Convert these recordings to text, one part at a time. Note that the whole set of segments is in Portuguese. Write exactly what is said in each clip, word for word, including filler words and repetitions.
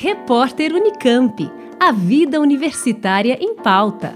Repórter Unicamp. A vida universitária em pauta.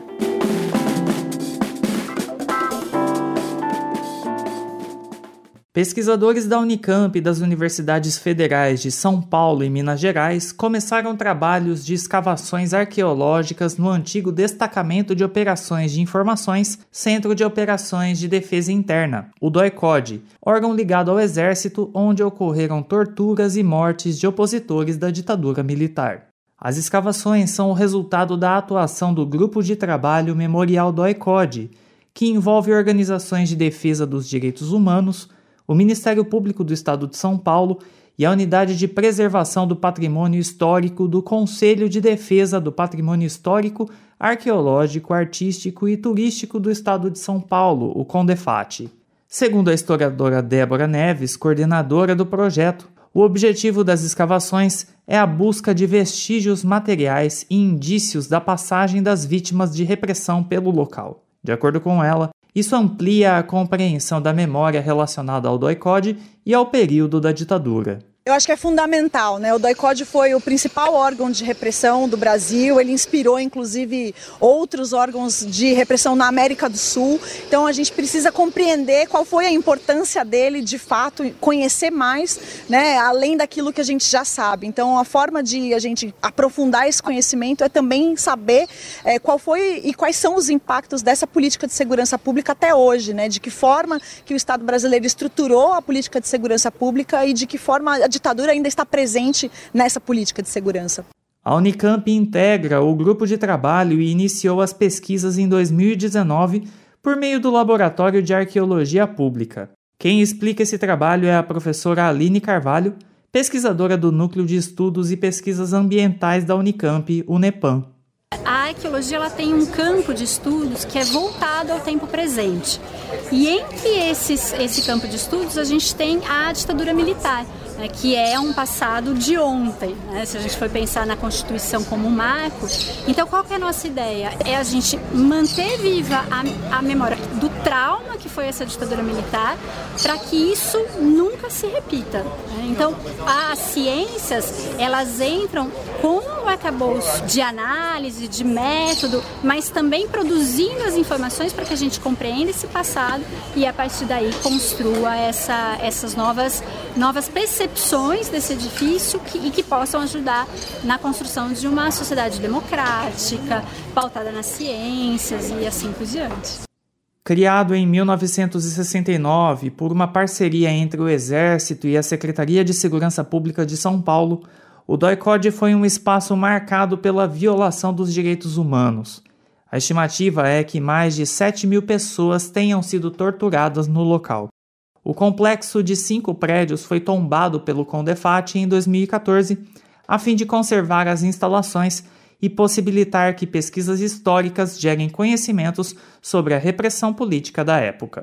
Pesquisadores da Unicamp e das universidades federais de São Paulo e Minas Gerais começaram trabalhos de escavações arqueológicas no antigo Destacamento de Operações de Informações, Centro de Operações de Defesa Interna, o DOI-CODE, órgão ligado ao Exército onde ocorreram torturas e mortes de opositores da ditadura militar. As escavações são o resultado da atuação do Grupo de Trabalho Memorial DOI-CODE, que envolve organizações de defesa dos direitos humanos, o Ministério Público do Estado de São Paulo e a Unidade de Preservação do Patrimônio Histórico do Conselho de Defesa do Patrimônio Histórico, Arqueológico, Artístico e Turístico do Estado de São Paulo, o CONDEFAT. Segundo a historiadora Débora Neves, coordenadora do projeto, o objetivo das escavações é a busca de vestígios materiais e indícios da passagem das vítimas de repressão pelo local. De acordo com ela, isso amplia a compreensão da memória relacionada ao DOI-CODE e ao período da ditadura. Eu acho que é fundamental, né? O DOI-CODE foi o principal órgão de repressão do Brasil, ele inspirou inclusive outros órgãos de repressão na América do Sul, então a gente precisa compreender qual foi a importância dele de fato, conhecer mais, né? Além daquilo que a gente já sabe. Então a forma de a gente aprofundar esse conhecimento é também saber é, qual foi e quais são os impactos dessa política de segurança pública até hoje, né? De que forma que o Estado brasileiro estruturou a política de segurança pública e de que forma a ditadura ainda está presente nessa política de segurança. A Unicamp integra o grupo de trabalho e iniciou as pesquisas em dois mil e dezenove por meio do Laboratório de Arqueologia Pública. Quem explica esse trabalho é a professora Aline Carvalho, pesquisadora do Núcleo de Estudos e Pesquisas Ambientais da Unicamp, UNEPAM. A arqueologia ela tem um campo de estudos que é voltado ao tempo presente. E entre esses, esse campo de estudos a gente tem a ditadura militar, né, que é um passado de ontem, né, se a gente for pensar na Constituição como um marco. Então qual que é a nossa ideia? É a gente manter viva a, a memória do trauma que foi essa ditadura militar para que isso nunca se repita. Né? Então as ciências elas entram com o arcabouço de análise, de método, mas também produzindo as informações para que a gente compreenda esse passado e a partir daí construa essa, essas novas, novas percepções desse edifício que, e que possam ajudar na construção de uma sociedade democrática, pautada nas ciências e assim por diante. Criado em mil novecentos e sessenta e nove por uma parceria entre o Exército e a Secretaria de Segurança Pública de São Paulo, o DOI-CODE foi um espaço marcado pela violação dos direitos humanos. A estimativa é que mais de sete mil pessoas tenham sido torturadas no local. O complexo de cinco prédios foi tombado pelo CONDEFAT em dois mil e catorze, a fim de conservar as instalações e possibilitar que pesquisas históricas gerem conhecimentos sobre a repressão política da época.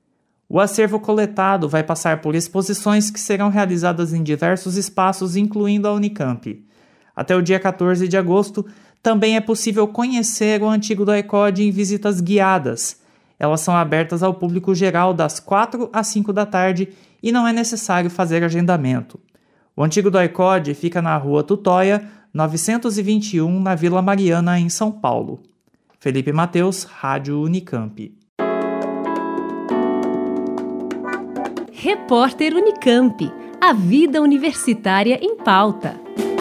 O acervo coletado vai passar por exposições que serão realizadas em diversos espaços, incluindo a Unicamp. Até o dia quatorze de agosto, também é possível conhecer o antigo DOI-CODE em visitas guiadas. Elas são abertas ao público geral das quatro às cinco da tarde e não é necessário fazer agendamento. O antigo DOI-CODE fica na Rua Tutóia, novecentos e vinte e um, na Vila Mariana, em São Paulo. Felipe Mateus, Rádio Unicamp. Repórter Unicamp. A vida universitária em pauta.